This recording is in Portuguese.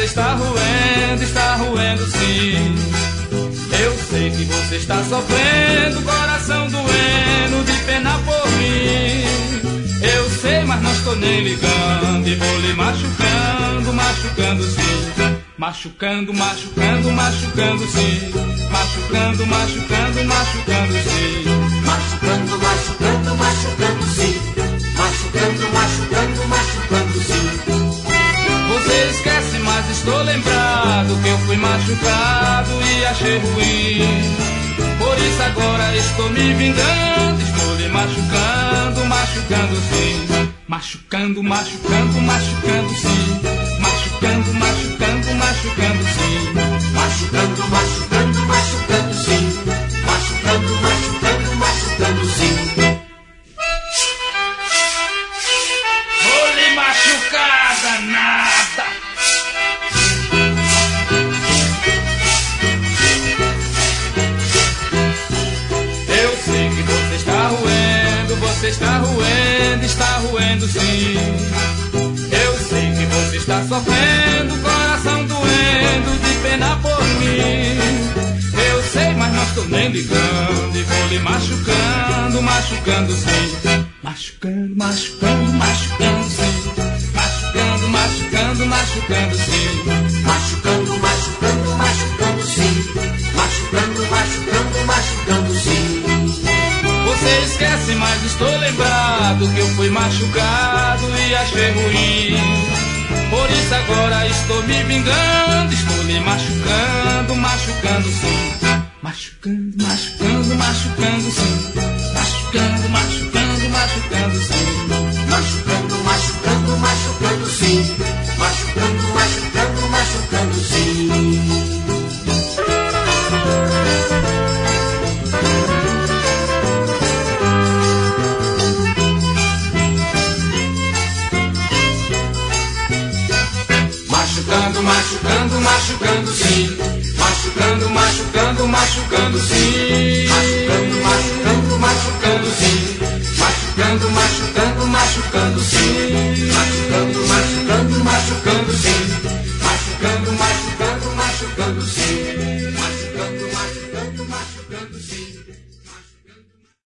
você está roendo sim. Eu sei que você está sofrendo, coração doendo, de pena por mim. Eu sei, mas não estou nem ligando, e vou lhe machucando, machucando sim. Machucando, machucando, machucando sim. Machucando, machucando, machucando sim. Machucando, machucando, machucando sim. Machucando, machucando, machucando sim. Você esquece, mas estou lembrado que eu fui machucado e achei ruim. Por isso agora estou me vingando, estou lhe machucando, machucando sim. Machucando, machucando, machucando sim. Machucando, machucando, machucando sim. Machucando, machucando, machucando sim. Machucando, machucando, machucando sim. Vou lhe machucar, danada. Eu sei que você está roendo sim. Eu sei que você está sofrendo, coração doendo, de pena por mim. Eu sei, mas não estou nem ligando, e vou lhe machucando, machucando sim. Machucando, machucando, machucando sim. Machucando, machucando, machucando sim. Machucando, machucando, machucando sim. Machucando, machucando, machucando sim. Você esquece, mas estou lembrado que eu fui machucado e achei ruim. Por isso agora estou me vingando, estou lhe machucando, machucando sim. Machucando, machucando, machucando sim. Machucando, machucando, machucando sim. Machucando, machucando, machucando sim. Machucando, machucando, machucando sim. Machucando, machucando, machucando sim. Machucando, machucando, machucando sim. Machucando, machucando, machucando sim. Machucando, machucando, machucando sim.